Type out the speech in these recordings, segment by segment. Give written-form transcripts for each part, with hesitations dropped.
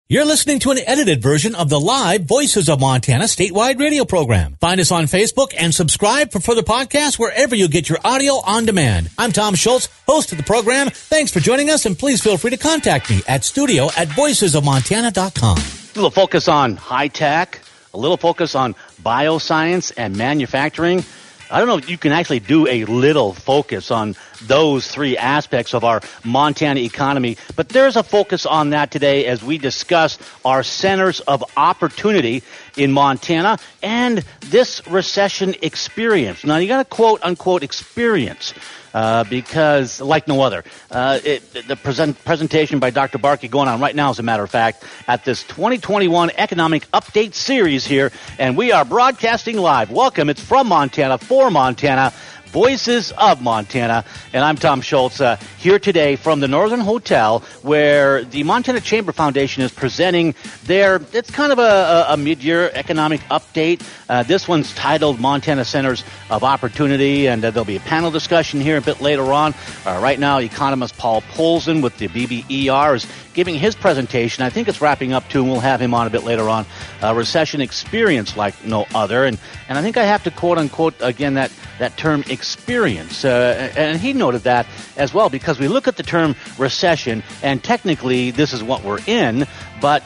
You're listening to an edited version of the live Voices of Montana statewide radio program. Find us on Facebook and subscribe for further podcasts wherever you get your audio on demand. I'm Tom Schultz, host of the program. Thanks for joining us, and please feel free to contact me at studio@voicesofmontana.com. A little focus on high tech, a little focus on bioscience and manufacturing. I don't know if you can actually do a little focus on those three aspects of our Montana economy, but there's a focus on that today as we discuss our centers of opportunity in Montana and this recession experience. Now, you got a quote-unquote experience because, like no other, the presentation by Dr. Barkey going on right now, as a matter of fact, at this 2021 Economic Update Series here, and we are broadcasting live. Welcome. It's from Montana, for Montana, Voices of Montana, and I'm Tom Schultz here today from the Northern Hotel, where the Montana Chamber Foundation is presenting it's kind of a mid-year economic update. This one's titled Montana Centers of Opportunity, and there'll be a panel discussion here a bit later on. Right now, economist Paul Polzin with the BBER is giving his presentation. I think it's wrapping up too, and we'll have him on a bit later on. Recession experience like no other, and I think I have to quote-unquote, again, that term experience, and he noted that as well, because we look at the term recession, and technically this is what we're in, but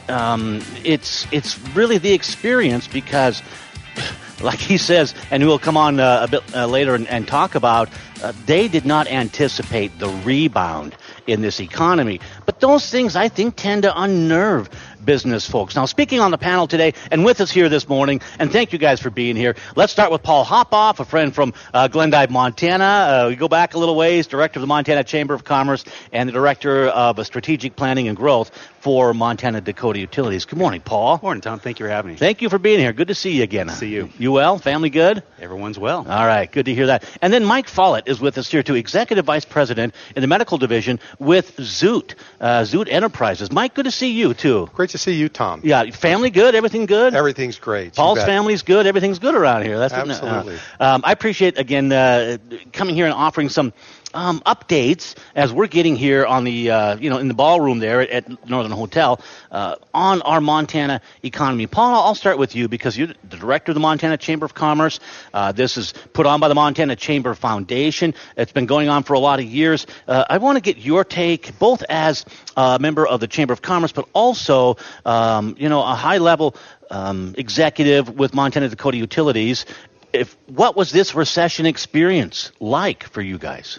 it's really the experience because, like he says, and we'll come on a bit later and talk about, they did not anticipate the rebound in this economy. But those things, I think, tend to unnerve business folks. Now, speaking on the panel today and with us here this morning, and thank you guys for being here. Let's start with Paul Hopoff, a friend from Glendive, Montana. We go back a little ways, director of the Montana Chamber of Commerce and the director of Strategic Planning and Growth for Montana Dakota Utilities. Good morning, Paul. Morning, Tom. Thank you for having me. Thank you for being here. Good to see you again. See you. You well? Family good? Everyone's well. All right. Good to hear that. And then Mike Follett is with us here too, Executive Vice President in the Medical Division with Zoot Enterprises. Mike, good to see you too. Great to see you, Tom. Yeah, family good? Everything good? Everything's great. Paul's family's good? Everything's good around here. That's absolutely. I appreciate, again, coming here and offering some updates as we're getting here on the, in the ballroom there at Northern Hotel on our Montana economy. Paul, I'll start with you because you're the director of the Montana Chamber of Commerce. This is put on by the Montana Chamber Foundation. It's been going on for a lot of years. I want to get your take, both as a member of the Chamber of Commerce, but also, a high-level executive with Montana Dakota Utilities. What was this recession experience like for you guys?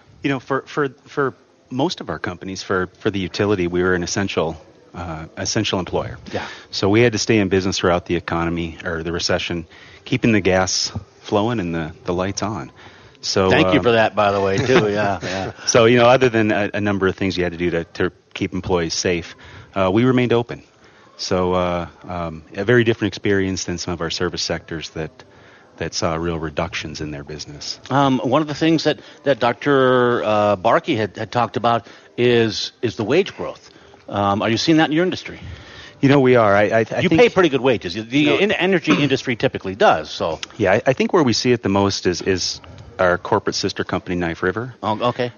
For most of our companies, for the utility, we were an essential employer. Yeah. So we had to stay in business throughout the economy or the recession, keeping the gas flowing and the lights on. So thank you for that, by the way, too. Yeah. So other than a number of things you had to do to keep employees safe, we remained open. So a very different experience than some of our service sectors that saw real reductions in their business. One of the things that Dr. Barkey had talked about is the wage growth. Are you seeing that in your industry? We are. I you think, pay pretty good wages. The energy industry typically does. So yeah, I think where we see it the most is our corporate sister company, Knife River. Oh, okay.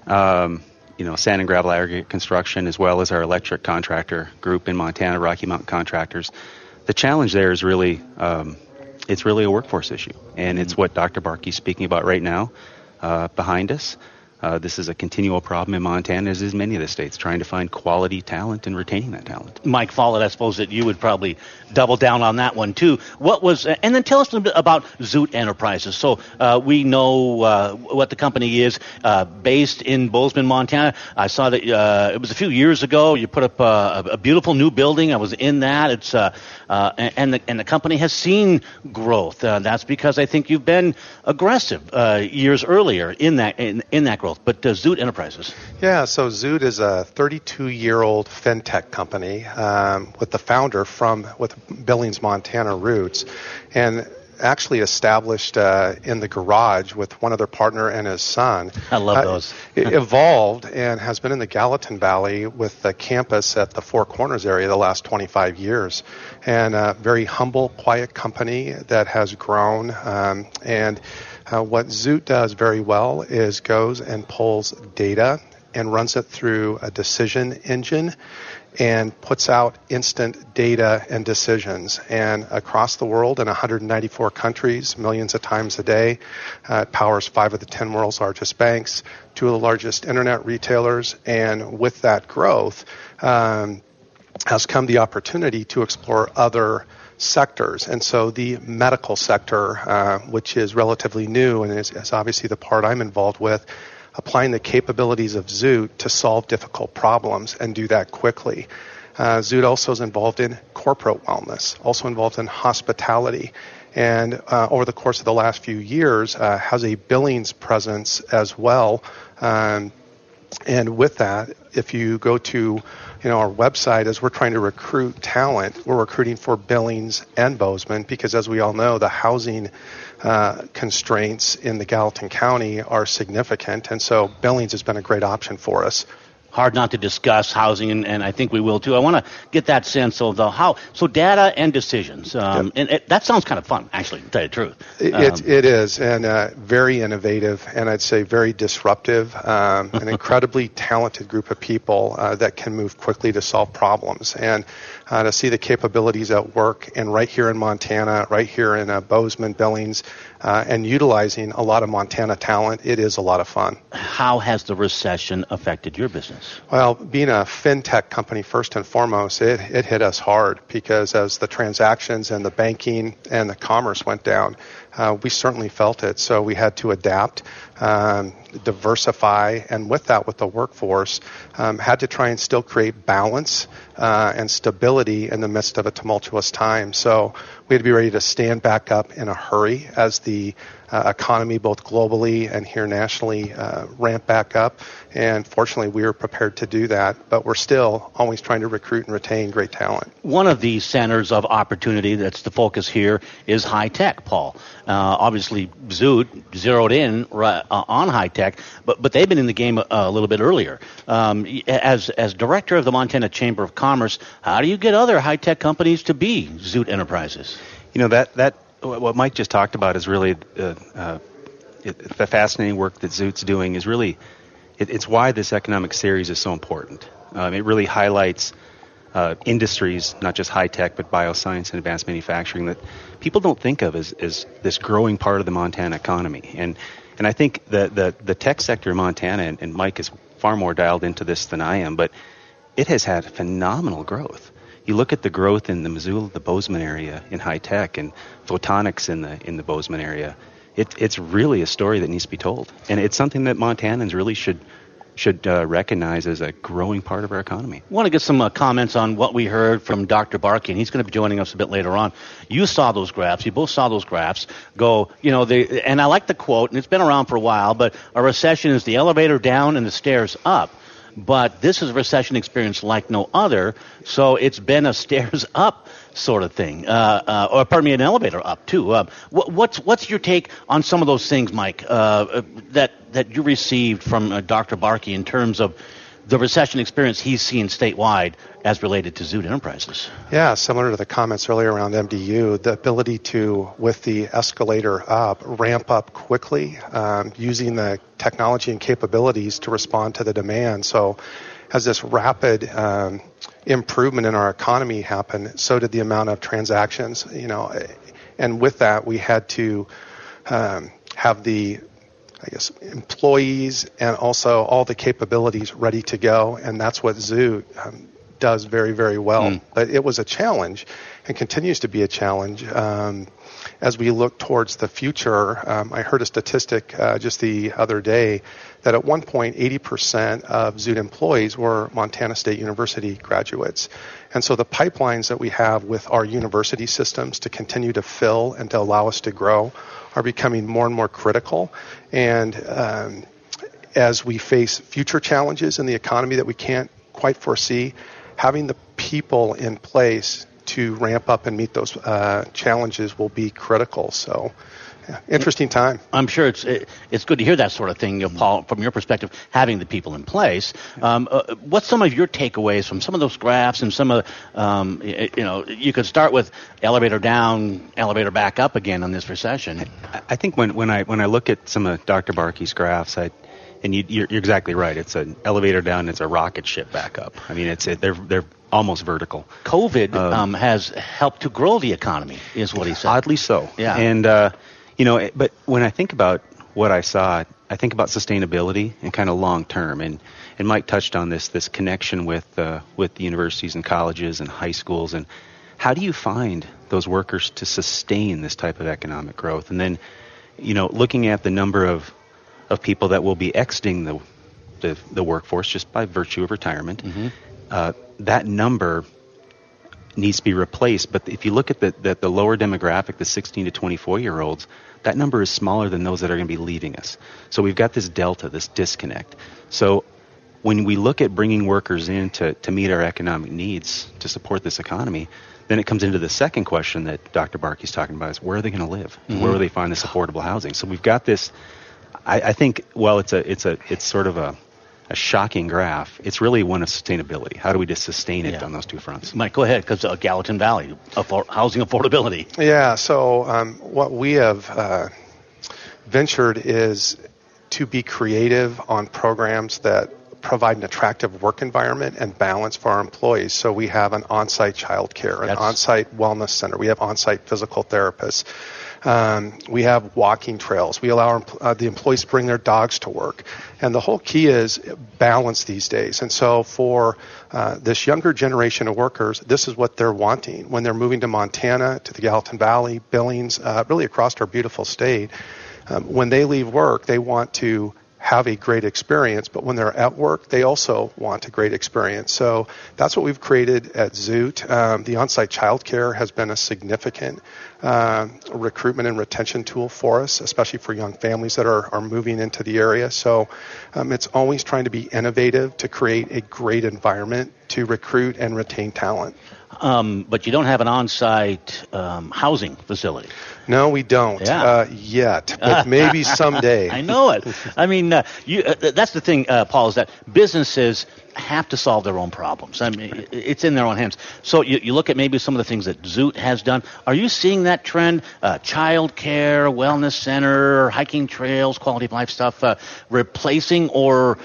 Sand and gravel aggregate construction, as well as our electric contractor group in Montana, Rocky Mountain Contractors. The challenge there is really it's really a workforce issue, and it's what Dr. Barkey's speaking about right now behind us. This is a continual problem in Montana, as is many of the states, trying to find quality talent and retaining that talent. Mike Follett, I suppose that you would probably double down on that one too. And then tell us a little bit about Zoot Enterprises. So we know what the company is, based in Bozeman, Montana. I saw that it was a few years ago. You put up a beautiful new building. I was in that. It's and the company has seen growth. That's because I think you've been aggressive years earlier in that growth. But Zoot Enterprises. Yeah, so Zoot is a 32-year-old fintech company with the founder with Billings, Montana roots, and actually established in the garage with one other partner and his son. I love those. It evolved and has been in the Gallatin Valley with the campus at the Four Corners area the last 25 years. And a very humble, quiet company that has grown. What Zoot does very well is goes and pulls data and runs it through a decision engine and puts out instant data and decisions. And across the world in 194 countries, millions of times a day, it powers 5 of the 10 world's largest banks, 2 of the largest internet retailers, and with that growth has come the opportunity to explore other sectors. And so the medical sector, which is relatively new and is obviously the part I'm involved with, applying the capabilities of Zoot to solve difficult problems and do that quickly. Zoot also is involved in corporate wellness, also involved in hospitality, and over the course of the last few years has a billings presence as well. And with that, if you go to our website, as we're trying to recruit talent, we're recruiting for Billings and Bozeman because, as we all know, the housing constraints in the Gallatin County are significant, and so Billings has been a great option for us. Hard not to discuss housing, and I think we will too. I want to get that sense of so data and decisions, and that sounds kind of fun, actually, to tell you the truth. It is, and very innovative, and I'd say very disruptive. An incredibly talented group of people that can move quickly to solve problems, and to see the capabilities at work, and right here in Montana, right here in Bozeman, Billings, and utilizing a lot of Montana talent, it is a lot of fun. How has the recession affected your business? Well, being a fintech company, first and foremost, it hit us hard because as the transactions and the banking and the commerce went down, we certainly felt it. So we had to adapt, diversify, and with that, with the workforce, had to try and still create balance and stability in the midst of a tumultuous time. So we had to be ready to stand back up in a hurry as the economy, both globally and here nationally, ramped back up. And fortunately, we were prepared to do that. But we're still always trying to recruit and retain great talent. One of the centers of opportunity that's the focus here is high tech, Paul. Obviously, Zoot zeroed in on high tech, but they've been in the game a little bit earlier. As director of the Montana Chamber of Commerce, how do you get other high tech companies to be Zoot Enterprises? That what Mike just talked about is really the fascinating work that Zoot's doing is really it's why this economic series is so important. It really highlights industries, not just high tech, but bioscience and advanced manufacturing that people don't think of as this growing part of the Montana economy. And I think the tech sector in Montana, and Mike is far more dialed into this than I am, but it has had phenomenal growth. You look at the growth in the Missoula, the Bozeman area in high tech, and photonics in the Bozeman area. It's really a story that needs to be told, and it's something that Montanans really should recognize as a growing part of our economy. I want to get some comments on what we heard from Dr. Barkey, and he's going to be joining us a bit later on. You saw those graphs. You both saw those graphs go, and I like the quote, and it's been around for a while, but a recession is the elevator down and the stairs up. But this is a recession experience like no other, so it's been a stairs up sort of thing, an elevator up too. What's your take on some of those things, Mike, that you received from Dr. Barkey in terms of the recession experience he's seen statewide as related to Zoot Enterprises? Yeah, similar to the comments earlier around MDU, the ability to, with the escalator up, ramp up quickly, using the technology and capabilities to respond to the demand. So as this rapid improvement in our economy happened, so did the amount of transactions, and with that, we had to have the employees and also all the capabilities ready to go, and that's what Zoot does very, very well. But it was a challenge and continues to be a challenge. As we look towards the future, I heard a statistic just the other day that at one point 80% of Zoot employees were Montana State University graduates. And so the pipelines that we have with our university systems to continue to fill and to allow us to grow are becoming more and more critical. And as we face future challenges in the economy that we can't quite foresee, having the people in place to ramp up and meet those challenges will be critical. So, interesting time. I'm sure it's good to hear that sort of thing, Paul, from your perspective, having the people in place. What's some of your takeaways from some of those graphs and some of, you could start with elevator down, elevator back up again on this recession. I think when I look at some of Dr. Barkey's graphs, And you're exactly right. It's an elevator down. It's a rocket ship back up. I mean, they're almost vertical. COVID has helped to grow the economy, is what he said. Oddly so. Yeah. And but when I think about what I saw, I think about sustainability and kind of long term. And Mike touched on this connection with the universities and colleges and high schools. And how do you find those workers to sustain this type of economic growth? And then, looking at the number of people that will be exiting the workforce just by virtue of retirement, that number needs to be replaced. But if you look at the lower demographic, the 16 to 24-year-olds, that number is smaller than those that are going to be leaving us. So we've got this delta, this disconnect. So when we look at bringing workers in to meet our economic needs to support this economy, then it comes into the second question that Dr. Barkey's talking about, is where are they going to live? Where will they find this affordable housing? So we've got this. I think, well, it's sort of a shocking graph. It's really one of sustainability. How do we just sustain it on those two fronts? Mike, go ahead, because Gallatin Valley, housing affordability. Yeah, so what we have ventured is to be creative on programs that provide an attractive work environment and balance for our employees. So we have an on-site child care, an on-site wellness center. We have on-site physical therapists. We have walking trails. We allow the employees to bring their dogs to work. And the whole key is balance these days. And so for this younger generation of workers, this is what they're wanting. When they're moving to Montana, to the Gallatin Valley, Billings, really across our beautiful state, when they leave work, they want to have a great experience, but when they're at work, they also want a great experience. So that's what we've created at Zoot. The on-site childcare has been a significant recruitment and retention tool for us, especially for young families that are moving into the area. So it's always trying to be innovative to create a great environment to recruit and retain talent. But you don't have an on-site housing facility. No, we don't yet, but maybe someday. I know it. I mean, that's the thing, Paul, is that businesses have to solve their own problems. I mean, it's in their own hands. So you look at maybe some of the things that Zoot has done. Are you seeing that trend? Child care, wellness center, hiking trails, quality of life stuff, replacing or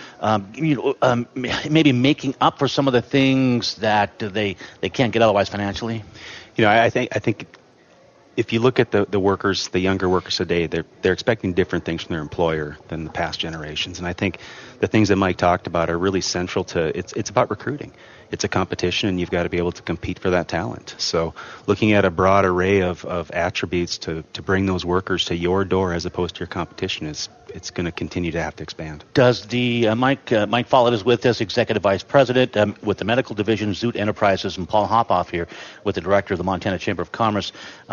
maybe making up for some of the things that they can't get otherwise financially? I think if you look at the workers, the younger workers today, they're expecting different things from their employer than the past generations. And I think the things that Mike talked about are really central to it's about recruiting. It's a competition, and you've got to be able to compete for that talent. So looking at a broad array of attributes to bring those workers to your door as opposed to your competition it's going to continue to have to expand. Does the Mike Follett is with us, Executive Vice President with the Medical Division, Zoot Enterprises, and Paul Hopoff here with the Director of the Montana Chamber of Commerce.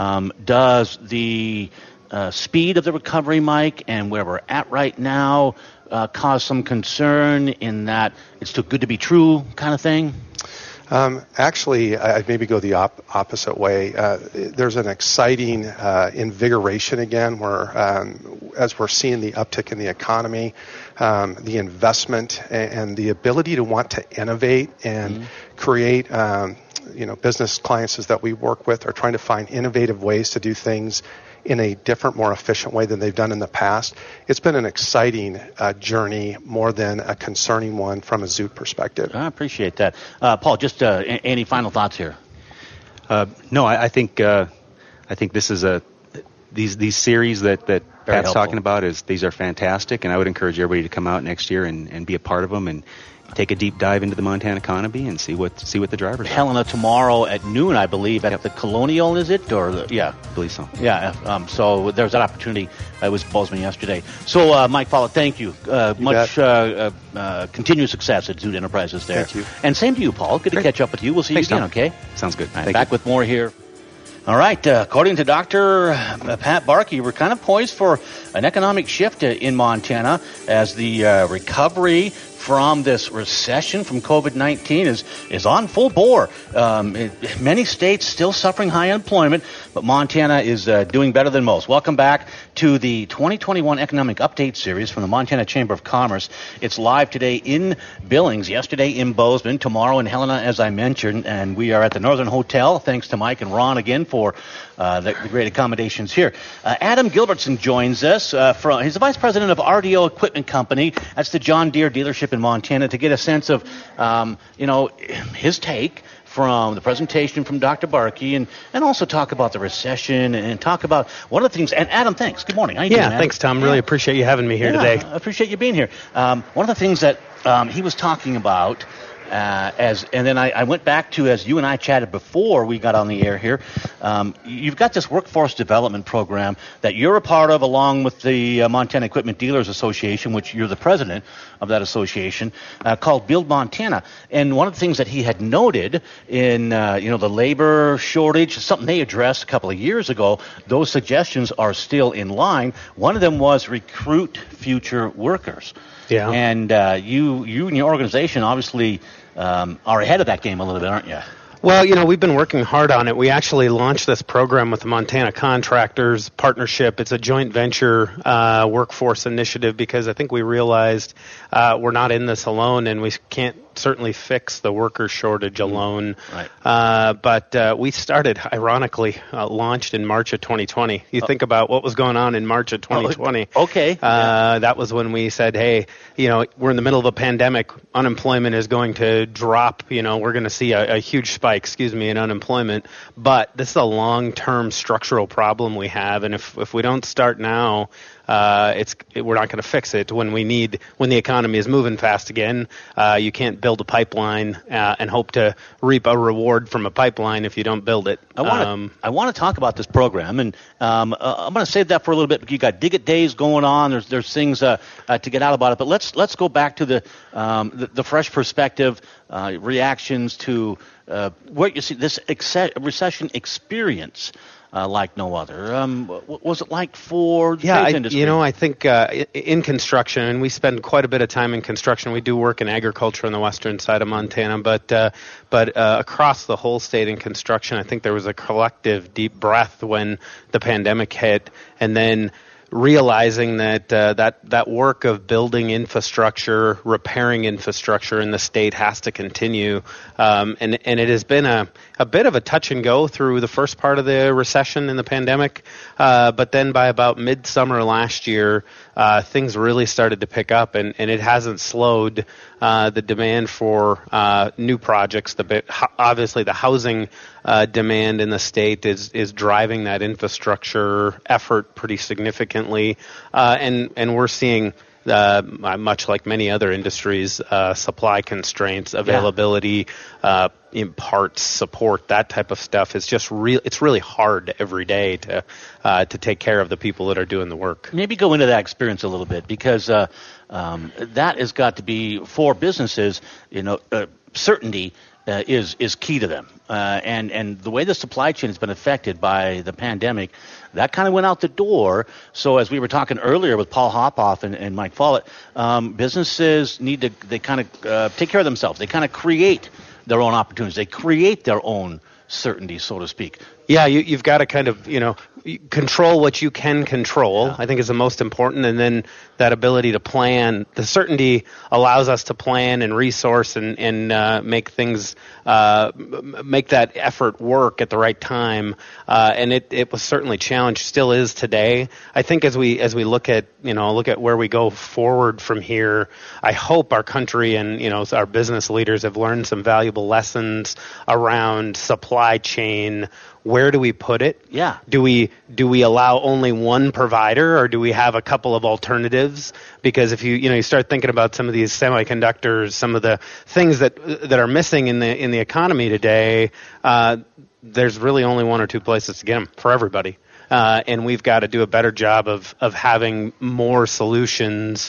Does the speed of the recovery, Mike, and where we're at right now cause some concern in that it's too good to be true kind of thing? Actually, I'd maybe go the opposite way. There's an exciting invigoration again where as we're seeing the uptick in the economy, the investment and the ability to want to innovate and create, business clients that we work with are trying to find innovative ways to do things in a different, more efficient way than they've done in the past. It's been an exciting journey more than a concerning one from a Zoot perspective. I appreciate that. Paul, just any final thoughts here? No, I think this is these series that Pat's talking about these are fantastic, and I would encourage everybody to come out next year and be a part of them and take a deep dive into the Montana economy and see what the drivers are. Helena tomorrow at noon, I believe, at the Colonial, is it? I believe so. Yeah, so there's that opportunity. It was Bozeman yesterday. So, Mike Follett, thank you. Much continued success at Zoot Enterprises there. Thank you. And same to you, Paul. Good to catch up with you. We'll see you again, okay? Sounds good. Right, back with more here. All right, according to Dr. Pat Barkey, we're kind of poised for an economic shift in Montana as the recovery from this recession from COVID-19 is on full bore. Many states still suffering high unemployment, but Montana is doing better than most. Welcome back to the 2021 Economic Update Series from the Montana Chamber of Commerce. It's live today in Billings, yesterday in Bozeman, tomorrow in Helena, as I mentioned, and we are at the Northern Hotel. Thanks to Mike and Ron again for the great accommodations here. Adam Gilbertson joins us. He's the Vice President of RDO Equipment Company. That's the John Deere dealership in Montana, to get a sense of, his take from the presentation from Dr. Barkey, and also talk about the recession and talk about one of the things. And Adam, thanks. Good morning. How you doing, man? Thanks, Tom. Really appreciate you having me here today. I appreciate you being here. One of the things that he was talking about, and then I went back to, as you and I chatted before we got on the air here, you've got this workforce development program that you're a part of, along with the Montana Equipment Dealers Association, which you're the president of that association, called Build Montana. And one of the things that he had noted in the labor shortage, something they addressed a couple of years ago, those suggestions are still in line. One of them was recruit future workers. Yeah. And you and your organization obviously are ahead of that game a little bit, aren't you? Well, we've been working hard on it. We actually launched this program with the Montana Contractors Partnership. It's a joint venture workforce initiative because I think we realized we're not in this alone, and we can't certainly fix the worker shortage alone. Right. But we started, ironically, launched in March of 2020. You think about what was going on in March of 2020. Okay. That was when we said, hey, we're in the middle of a pandemic. Unemployment is going to drop. We're going to see a huge spike, in unemployment. But this is a long-term structural problem we have. And if we don't start now, we're not going to fix it when the economy is moving fast again. You can't build a pipeline and hope to reap a reward from a pipeline if you don't build it. I want to talk about this program, and I'm going to save that for a little bit. You got Dig It Days going on. There's things to get out about it, but let's go back to the fresh perspective, reactions to what you see this recession experience. Like no other. What was it like for the faith industry? I think in construction, and we spend quite a bit of time in construction. We do work in agriculture on the western side of Montana, but across the whole state in construction, I think there was a collective deep breath when the pandemic hit, and then realizing that work of building infrastructure, repairing infrastructure in the state has to continue, and it has been a bit of a touch and go through the first part of the recession and the pandemic, but then by about midsummer last year, things really started to pick up, and it hasn't slowed. The demand for new projects, obviously the housing demand in the state is driving that infrastructure effort pretty significantly, and we're seeing, much like many other industries, supply constraints, availability, in parts, support, that type of stuff is just it's really hard every day to take care of the people that are doing the work. Maybe go into that experience a little bit, because that has got to be, for businesses, certainty is key to them. And the way the supply chain has been affected by the pandemic, that kind of went out the door. So as we were talking earlier with Paul Hopoff and Mike Follett, businesses they kind of take care of themselves. They kind of create their own opportunities. They create their own certainty, so to speak. Yeah, you've got to kind of, control what you can control, I think is the most important. And then that ability to plan, the certainty allows us to plan and resource and make things, make that effort work at the right time. And it was certainly challenged, still is today. I think as we look at where we go forward from here, I hope our country and, our business leaders have learned some valuable lessons around supply chain. Where do we put it? Yeah. Do we allow only one provider, or do we have a couple of alternatives? Because if you start thinking about some of these semiconductors, some of the things that are missing in the economy today, there's really only one or two places to get them for everybody. And we've got to do a better job of having more solutions,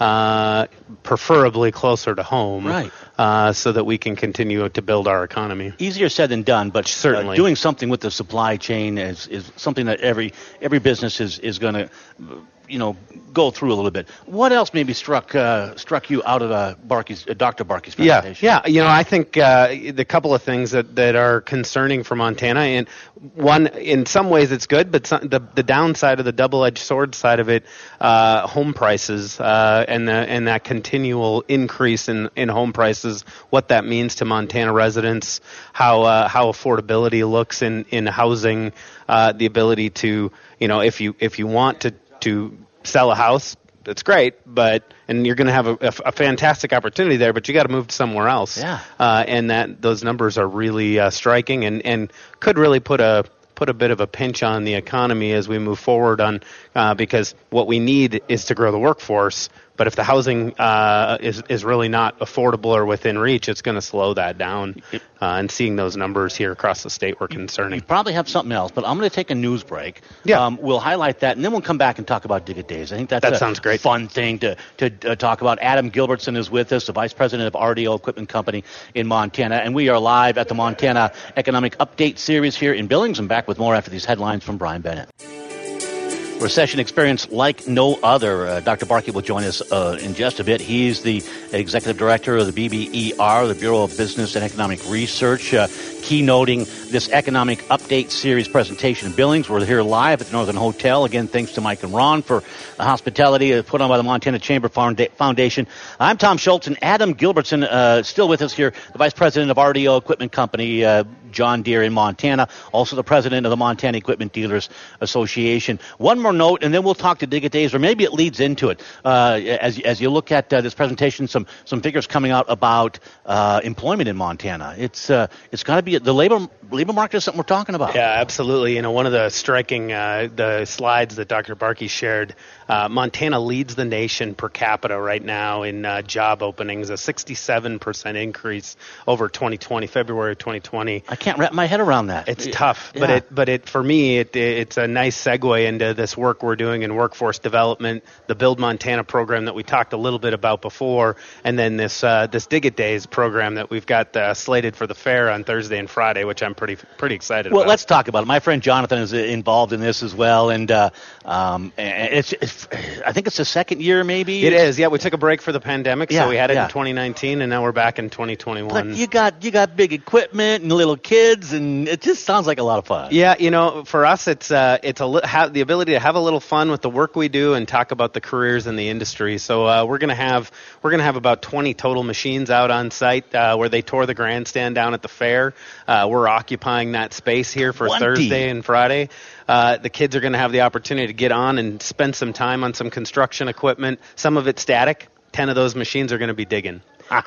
preferably closer to home, right? So that we can continue to build our economy. Easier said than done, but certainly doing something with the supply chain is something that every business is going to go through a little bit. What else maybe struck you out of Dr. Barkey's presentation? Yeah. I think the couple of things that are concerning for Montana, and one, in some ways it's good, but the downside of the double-edged sword side of it, home prices and that continual increase in home prices, what that means to Montana residents, how affordability looks in housing, the ability to, if you want to sell a house, that's great, and you're going to have a fantastic opportunity there, but you got to move somewhere else. Yeah. And those numbers are really striking, and could really put a bit of a pinch on the economy as we move forward because what we need is to grow the workforce. But if the housing is really not affordable or within reach, it's going to slow that down. And seeing those numbers here across the state were concerning. You probably have something else, but I'm going to take a news break. Yeah. We'll highlight that, and then we'll come back and talk about Dig It Days. I think that sounds great. Fun thing to talk about. Adam Gilbertson is with us, the Vice President of RDO Equipment Company in Montana, and we are live at the Montana Economic Update Series here in Billings. I'm back with more after these headlines from Brian Bennett. Recession experience like no other. Dr. Barkey will join us in just a bit. He's the Executive Director of the BBER, the Bureau of Business and Economic Research, keynoting this Economic Update Series presentation in Billings. We're here live at the Northern Hotel. Again, thanks to Mike and Ron for the hospitality put on by the Montana Chamber Foundation. I'm Tom Schultz, and Adam Gilbertson still with us here, the Vice President of RDO Equipment Company, John Deere in Montana, also the President of the Montana Equipment Dealers Association. One more note, and then we'll talk to Dig It Days, or maybe it leads into it. As you look at this presentation, some figures coming out about employment in Montana. It's got to be the labor market is something we're talking about. Yeah, absolutely. One of the striking the slides that Dr. Barkey shared, Montana leads the nation per capita right now in job openings, a 67% increase over 2020, February of 2020. I can't wrap my head around that. It's tough, yeah. but for me, it's a nice segue into this work we're doing in workforce development, the Build Montana program that we talked a little bit about before, and then this Dig It Days program that we've got slated for the fair on Thursday and Friday, which I'm pretty excited about. Well, let's talk about it. My friend Jonathan is involved in this as well, and it's I think it's the second year, maybe. It is. Yeah, we took a break for the pandemic, so we had it in 2019, and now we're back in 2021. But you got big equipment and little kids, and it just sounds like a lot of fun. Yeah, for us, it's the ability to have a little fun with the work we do and talk about the careers in the industry. So we're gonna have about 20 total machines out on site where they tore the grandstand down at the fair. We're occupying that space here for Thursday and Friday. The kids are going to have the opportunity to get on and spend some time on some construction equipment. Some of it static. 10 of those machines are going to be digging.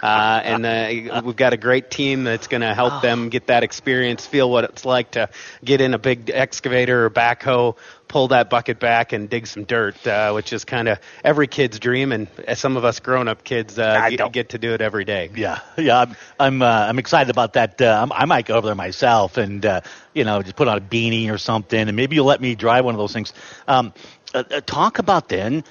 And we've got a great team that's going to help them get that experience, feel what it's like to get in a big excavator or backhoe, pull that bucket back and dig some dirt, which is kind of every kid's dream, and some of us grown-up kids get to do it every day. Yeah, I'm excited about that. I might go over there myself and just put on a beanie or something, and maybe you'll let me drive one of those things. Talk about then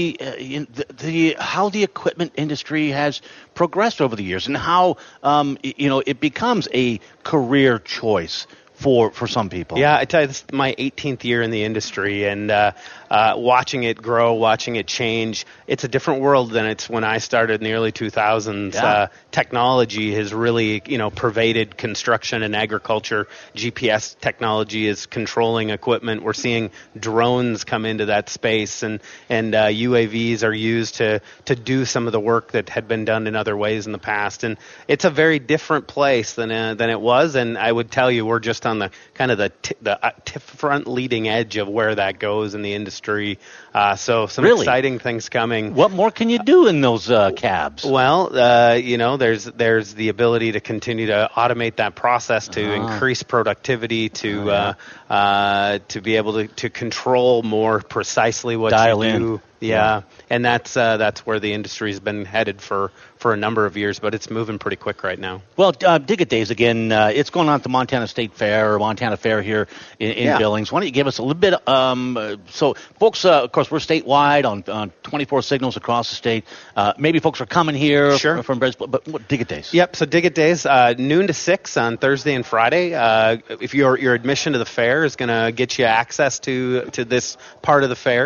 how the equipment industry has progressed over the years and how it becomes a career choice for some people. Yeah, I tell you, this is my 18th year in the industry, and watching it grow, watching it change. It's a different world than it's when I started in the early 2000s. Yeah. Technology has really, pervaded construction and agriculture. GPS technology is controlling equipment. We're seeing drones come into that space, and UAVs are used to do some of the work that had been done in other ways in the past. And it's a very different place than it was. And I would tell you, we're just on the kind of the front leading edge of where that goes in the industry. So some exciting things coming. What more can you do in those cabs? Well, there's the ability to continue to automate that process to increase productivity, to be able to control more precisely what Dial you in. do. Yeah, and that's where the industry's been headed for a number of years, but it's moving pretty quick right now. Well, Dig It Days again. It's going on at the Montana State Fair or Montana Fair here in Billings. Why don't you give us a little bit? So, folks, of course, we're statewide on 24 signals across the state. Maybe folks are coming here from Brisbane, but what Dig It Days? Yep. So Dig It Days, noon to 6 on Thursday and Friday. If your admission to the fair is going to get you access to this part of the fair.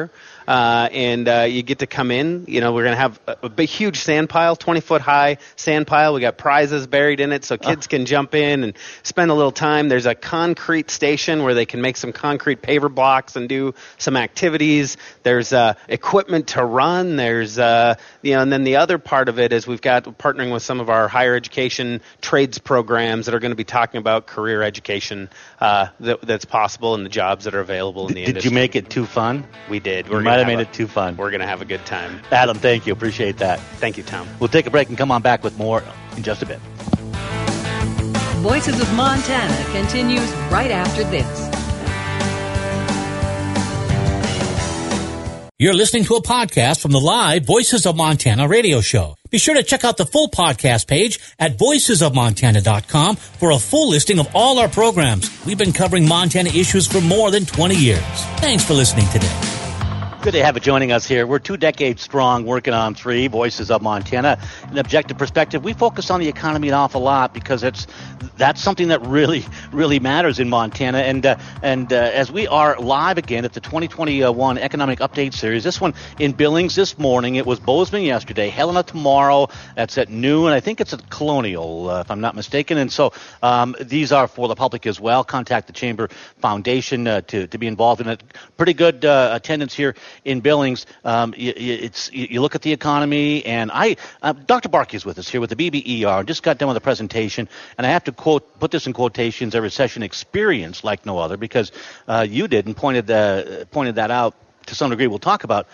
and you get to come in. We're going to have a big, huge sand pile, 20-foot high sand pile. We got prizes buried in it, so kids can jump in and spend a little time. There's a concrete station where they can make some concrete paver blocks and do some activities. There's equipment to run. There's and then the other part of it is we've got partnering with some of our higher education trades programs that are going to be talking about career education that's possible and the jobs that are available in the industry. Did you make it too fun? We did. We might have made it too fun. We're going to have a good time. Adam, thank you. Appreciate that. Thank you, Tom. We'll take a break and come on back with more in just a bit. Voices of Montana continues right after this. You're listening to a podcast from the live Voices of Montana radio show. Be sure to check out the full podcast page at voicesofmontana.com for a full listing of all our programs. We've been covering Montana issues for more than 20 years. Thanks for listening today. Good to have you joining us here. We're 2 decades strong, working on 3 Voices of Montana. An objective perspective. We focus on the economy an awful lot because that's something that really, really matters in Montana. And as we are live again at the 2021 Economic Update Series, this one in Billings this morning. It was Bozeman yesterday, Helena tomorrow. That's at noon. I think it's at Colonial, if I'm not mistaken. And so these are for the public as well. Contact the Chamber Foundation to be involved in it. Pretty good attendance here in Billings. You look at the economy, and Dr. Barkey is with us here with the BBER. Just got done with a presentation, and I have to put this in quotations, a recession experience like no other, because you did and pointed that out to some degree. We'll talk about,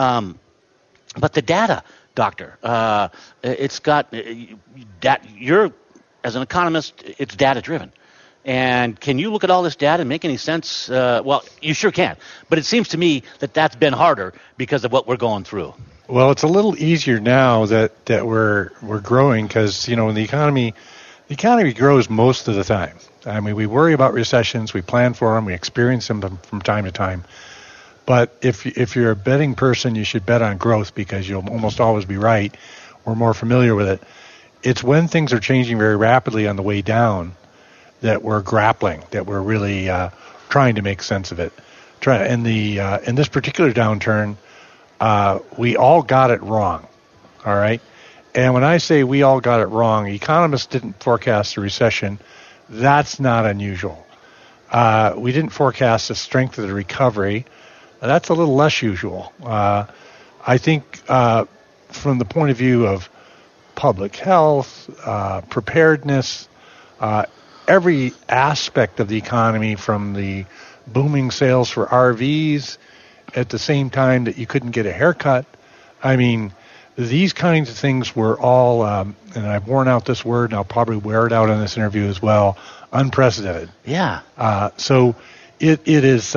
but the data, Doctor, it's got that. You're as an economist, it's data driven. And can you look at all this data and make any sense? Well, you sure can. But it seems to me that that's been harder because of what we're going through. Well, it's a little easier now that we're growing because, in the economy grows most of the time. I mean, we worry about recessions, we plan for them, we experience them from time to time. But if you're a betting person, you should bet on growth because you'll almost always be right. We're more familiar with it. It's when things are changing very rapidly on the way down that we're grappling, that we're really trying to make sense of it. In this particular downturn, we all got it wrong, all right? And when I say we all got it wrong, economists didn't forecast a recession. That's not unusual. We didn't forecast the strength of the recovery. That's a little less usual. I think from the point of view of public health, preparedness, every aspect of the economy, from the booming sales for RVs at the same time that you couldn't get a haircut. I mean, these kinds of things were all, and I've worn out this word, and I'll probably wear it out in this interview as well, unprecedented. Yeah. So it is,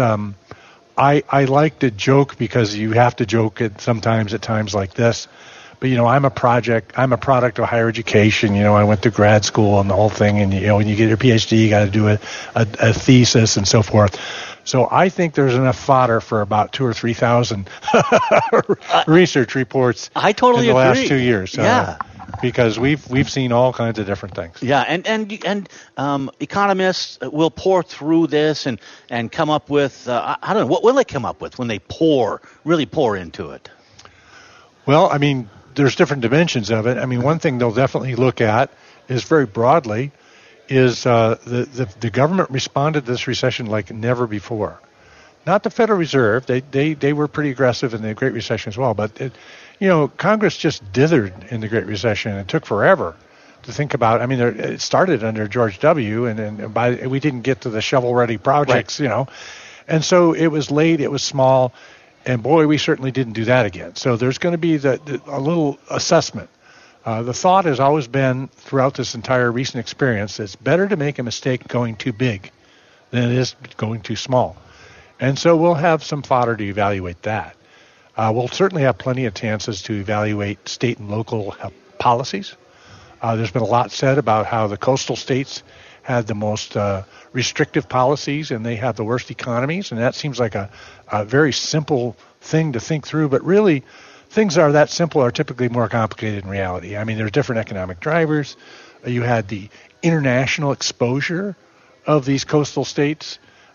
I like to joke because you have to joke at times like this. But, I'm a product of higher education. I went to grad school and the whole thing. And, when you get your PhD, you got to do a thesis and so forth. So I think there's enough fodder for about 2,000 or 3,000 research reports I totally in the agree. last 2 years. Yeah. Because we've seen all kinds of different things. Yeah, and economists will pour through this and come up with, I don't know, what will they come up with when they really pour into it? Well, I mean, there's different dimensions of it. I mean, one thing they'll definitely look at is very broadly is the government responded to this recession like never before. Not the Federal Reserve. They were pretty aggressive in the Great Recession as well. But, Congress just dithered in the Great Recession. It took forever to think about. I mean, it started under George W. and we didn't get to the shovel-ready projects, right. And so it was late, it was small. And boy, we certainly didn't do that again. So there's going to be a little assessment. The thought has always been throughout this entire recent experience, it's better to make a mistake going too big than it is going too small. And so we'll have some fodder to evaluate that. We'll certainly have plenty of chances to evaluate state and local policies. There's been a lot said about how the coastal states had the most restrictive policies and they have the worst economies, and that seems like a very simple thing to think through, but really things that are that simple are typically more complicated in reality. I mean, there's different economic drivers. You had the international exposure of these coastal states.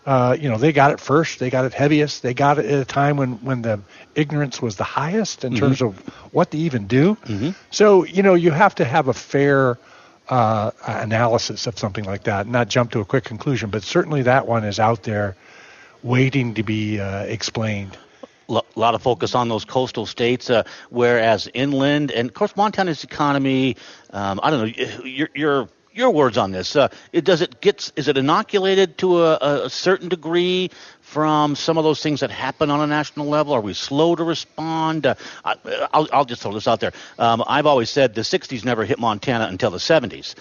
they got it first. They got it heaviest. They got it at a time when the ignorance was the highest in terms of what to even do. So, you have to have a fair analysis of something like that, not jump to a quick conclusion. But certainly that one is out there waiting to be explained. A lot of focus on those coastal states, whereas inland, and of course Montana's economy, I don't know, your words on this. Is it inoculated to a certain degree from some of those things that happen on a national level? Are we slow to respond? I'll just throw this out there. I've always said the 60s never hit Montana until the 70s.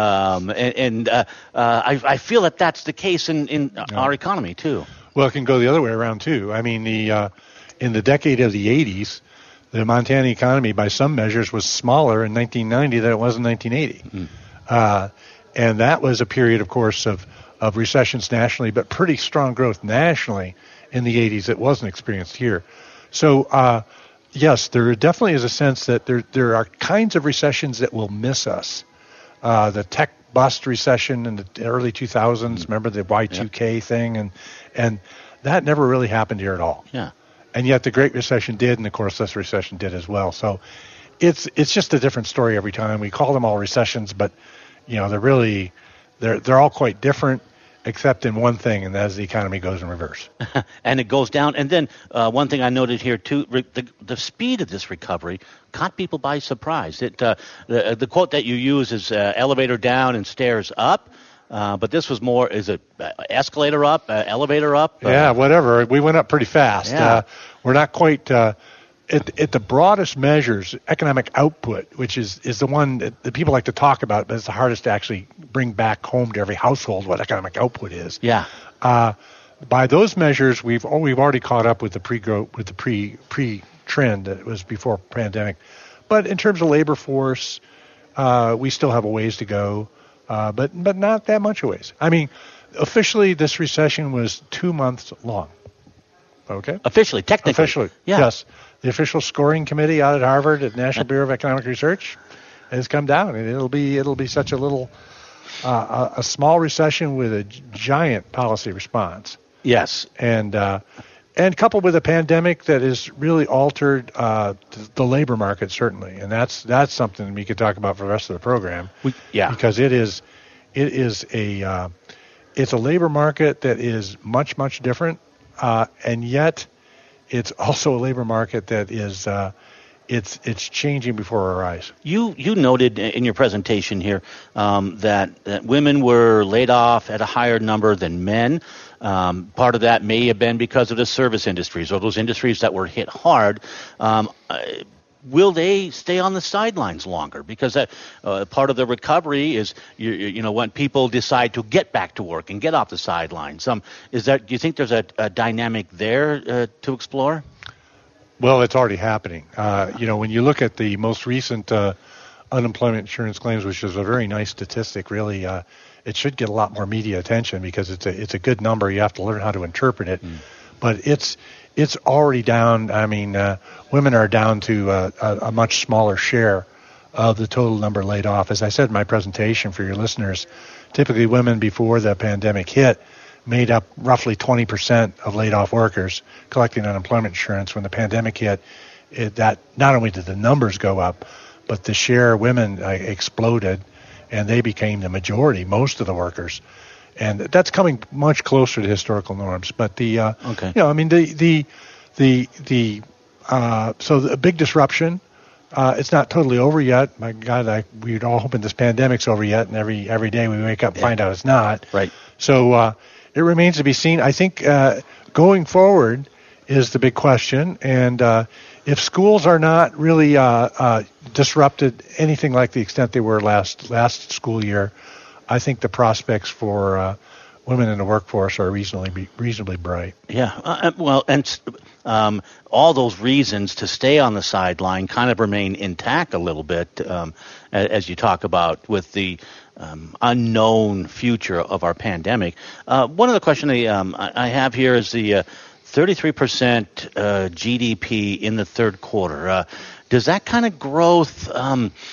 I feel that that's the case in our economy, too. Well, it can go the other way around, too. I mean, in the decade of the 80s, the Montana economy, by some measures, was smaller in 1990 than it was in 1980. And that was a period, of course, of recessions nationally, but pretty strong growth nationally in the 80s that wasn't experienced here. So, yes, there definitely is a sense that there are kinds of recessions that will miss us. The tech bust recession in the early 2000s, remember the Y2K thing? And that never really happened here at all. Yeah. And yet the Great Recession did, and of course this recession did as well. So it's just a different story every time. We call them all recessions, but they're all quite different, except in one thing, and that is the economy goes in reverse. And it goes down. And then one thing I noted here too, the speed of this recovery caught people by surprise. The quote that you use is elevator down and stairs up. But this was more, is it escalator up, elevator up? Yeah, whatever. We went up pretty fast. Yeah. We're not quite at the broadest measures, economic output, which is the one that people like to talk about, but it's the hardest to actually bring back home to every household what economic output is. Yeah. By those measures, we've already caught up with the pre-trend that was before pandemic. But in terms of labor force, we still have a ways to go. But not that much a ways. I mean, officially, this recession was 2 months long. Okay? Technically. Yeah. Yes. The official scoring committee out at Harvard at National Bureau of Economic Research has come down, and it'll be such a little, a small recession with a giant policy response. Yes. And coupled with a pandemic that has really altered the labor market, certainly, and that's something we could talk about for the rest of the program. Because it's a labor market that is much, much different, and yet it's also a labor market that is it's changing before our eyes. You noted in your presentation here that women were laid off at a higher number than men. Part of that may have been because of the service industries or those industries that were hit hard. Will they stay on the sidelines longer? Because part of the recovery is, when people decide to get back to work and get off the sidelines. Do you think there's a dynamic there to explore? Well, it's already happening. When you look at the most recent unemployment insurance claims, which is a very nice statistic, really, it should get a lot more media attention because it's a good number. You have to learn how to interpret it, but it's already down. I mean, women are down to a much smaller share of the total number laid off. As I said in my presentation for your listeners, typically women before the pandemic hit made up roughly 20% of laid off workers collecting unemployment insurance. When the pandemic hit, that not only did the numbers go up, but the share of women exploded, and they became the majority, most of the workers. And that's coming much closer to historical norms. But so the big disruption, it's not totally over yet. My God, we'd all hoping this pandemic's over yet, and every day we wake up and find out it's not. Right. So it remains to be seen. I think going forward is the big question. And if schools are not really disrupted anything like the extent they were last school year, I think the prospects for women in the workforce are reasonably bright. Yeah. All those reasons to stay on the sideline kind of remain intact a little bit, as you talk about with the unknown future of our pandemic. One other question I have here is the 33% GDP in the third quarter. Does that kind of growth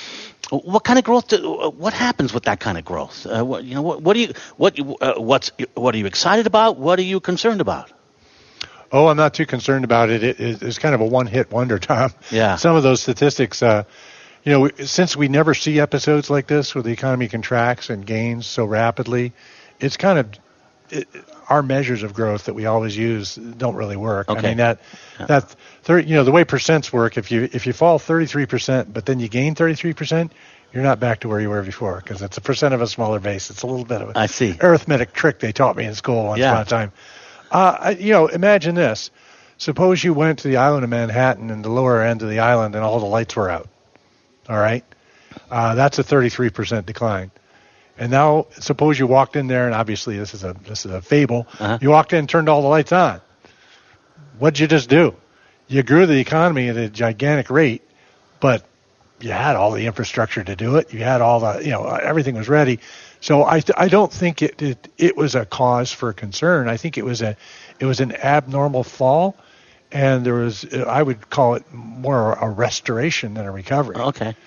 What kind of growth? What happens with that kind of growth? What are you excited about? What are you concerned about? Oh, I'm not too concerned about it. It's kind of a one-hit wonder, Tom. Yeah. Some of those statistics, since we never see episodes like this where the economy contracts and gains so rapidly, it's kind of our measures of growth that we always use don't really work. Okay. I mean the way percents work, if you fall 33%, but then you gain 33%, you're not back to where you were before because it's a percent of a smaller base. It's a little bit of an arithmetic trick they taught me in school once upon a time. Imagine this. Suppose you went to the island of Manhattan and the lower end of the island and all the lights were out. All right? That's a 33% decline. And now suppose you walked in there, and obviously this is a fable. Uh-huh. You walked in and turned all the lights on. What'd you just do? You grew the economy at a gigantic rate, but you had all the infrastructure to do it. You had all the, everything was ready. So I don't think it was a cause for concern. I think it was an abnormal fall, and I would call it more a restoration than a recovery. Okay.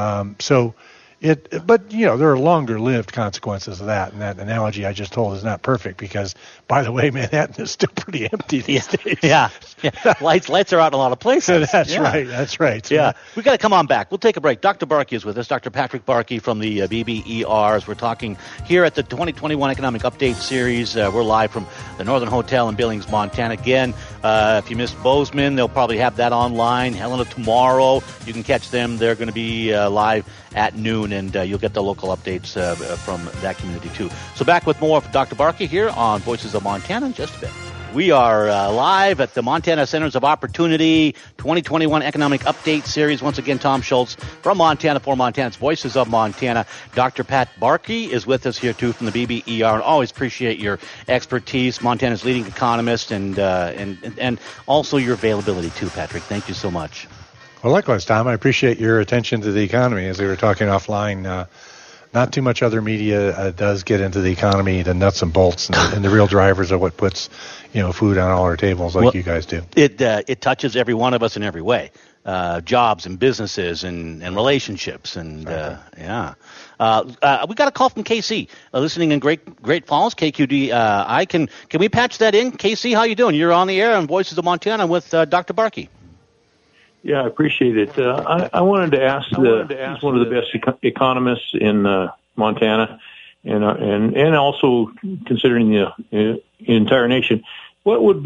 But there are longer-lived consequences of that, and that analogy I just told is not perfect because, by the way, Manhattan is still pretty empty these days. Yeah. Lights are out in a lot of places. That's right. Yeah, we got to come on back. We'll take a break. Dr. Barkey is with us, Dr. Patrick Barkey from the BBERs. We're talking here at the 2021 Economic Update Series. We're live from the Northern Hotel in Billings, Montana. Again, if you missed Bozeman, they'll probably have that online. Helena tomorrow, you can catch them. They're going to be live at noon, and you'll get the local updates from that community too. So back with more of Dr. Barkey here on Voices of Montana in just a bit. We are live at the Montana Centers of Opportunity 2021 Economic Update Series. Once again, Tom Schultz from Montana for Montana's Voices of Montana. Dr. Pat Barkey is with us here too from the BBER, and always appreciate your expertise, Montana's leading economist, and also your availability too, Patrick. Thank you so much. Well, likewise, Tom. I appreciate your attention to the economy. As we were talking offline, not too much other media does get into the economy, the nuts and bolts, and the real drivers of what puts food on all our tables like you guys do. It touches every one of us in every way, jobs and businesses and relationships and yeah. We got a call from KC, listening in Great Falls, KQDI. Can we patch that in? KC, how you doing? You're on the air on Voices of Montana with Dr. Barkey. Yeah, I appreciate it. I wanted to ask he's one of the best economists in Montana, and also considering the entire nation. What would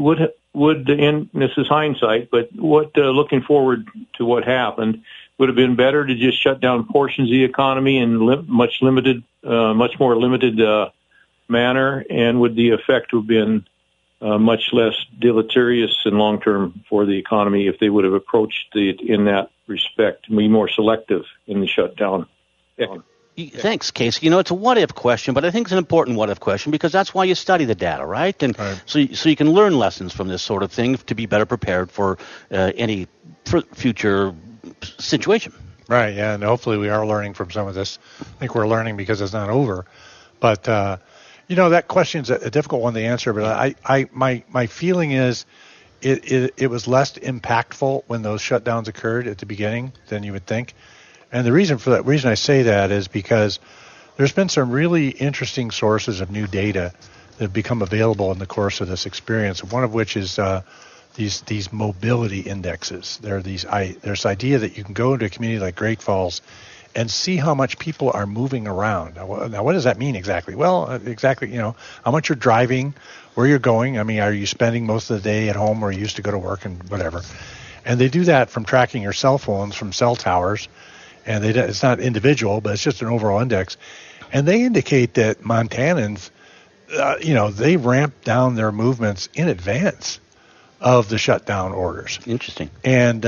and this is hindsight, but looking forward to what happened, would have been better to just shut down portions of the economy in much more limited manner, and would the effect have been much less deleterious and long-term for the economy if they would have approached it in that respect, be more selective in the shutdown? Thanks, Casey. It's a what-if question, but I think it's an important what-if question because that's why you study the data, right? And so you can learn lessons from this sort of thing to be better prepared for any future situation. Right, yeah, and hopefully we are learning from some of this. I think we're learning because it's not over. But, that question's a difficult one to answer, but my feeling is it was less impactful when those shutdowns occurred at the beginning than you would think. And the reason I say that is because there's been some really interesting sources of new data that have become available in the course of this experience, one of which is these mobility indexes. There's this idea that you can go into a community like Great Falls and see how much people are moving around. Now, what does that mean exactly? Well, exactly, how much you're driving, where you're going. I mean, are you spending most of the day at home where you used to go to work and whatever? And they do that from tracking your cell phones from cell towers. And it's not individual, but it's just an overall index. And they indicate that Montanans, they ramp down their movements in advance of the shutdown orders. Interesting. And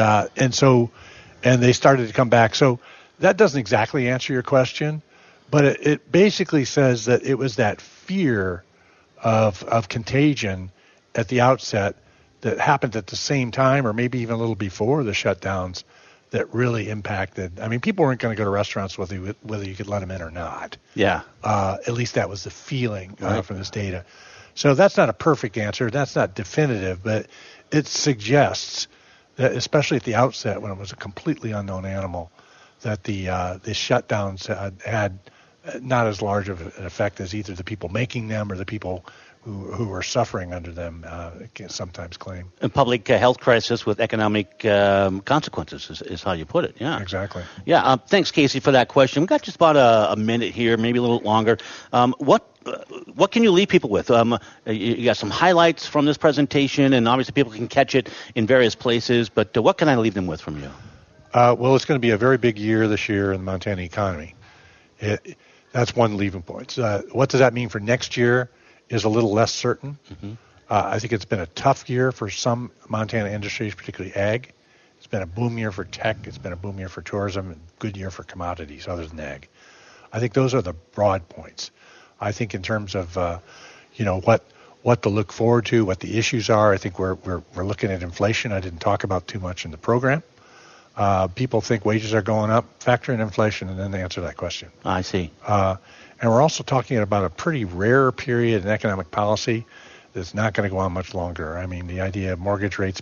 they started to come back. So that doesn't exactly answer your question, but it basically says that it was that fear of contagion at the outset that happened at the same time or maybe even a little before the shutdowns that really impacted. I mean, people weren't going to go to restaurants whether you could let them in or not. Yeah. At least that was the feeling from this data. So that's not a perfect answer. That's not definitive, but it suggests that, especially at the outset when it was a completely unknown animal, the shutdowns had not as large of an effect as either the people making them or the people who are suffering under them can sometimes claim. A public health crisis with economic consequences is how you put it. Yeah, exactly. Yeah, thanks, Casey, for that question. We've got just about a minute here, maybe a little longer. What can you leave people with? You got some highlights from this presentation, and obviously people can catch it in various places, but what can I leave them with from you? Well, it's going to be a very big year this year in the Montana economy. That's one leaving point. What does that mean for next year is a little less certain. Mm-hmm. I think it's been a tough year for some Montana industries, particularly ag. It's been a boom year for tech. It's been a boom year for tourism, and good year for commodities other than ag. I think those are the broad points. I think in terms of what to look forward to, what the issues are, I think we're looking at inflation. I didn't talk about too much in the program. People think wages are going up. Factor in inflation, and then they answer that question. I see. And we're also talking about a pretty rare period in economic policy that's not going to go on much longer. I mean, the idea of mortgage rates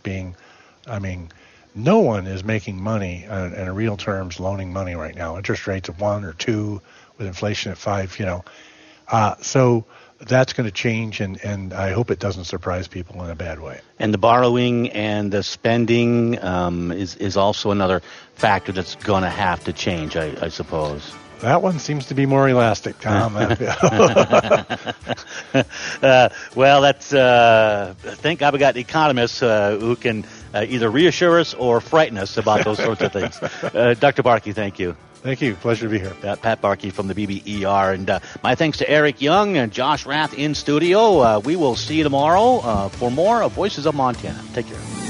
no one is making money in real terms loaning money right now. Interest rates of 1 or 2 with inflation at 5, So that's going to change, and I hope it doesn't surprise people in a bad way. And the borrowing and the spending is also another factor that's going to have to change, I suppose. That one seems to be more elastic, Tom. Well, that's thank God we got economists who can either reassure us or frighten us about those sorts of things. Dr. Barkey, thank you. Thank you. Pleasure to be here. Pat Barkey from the BBER. And my thanks to Eric Young and Josh Rath in studio. We will see you tomorrow for more of Voices of Montana. Take care.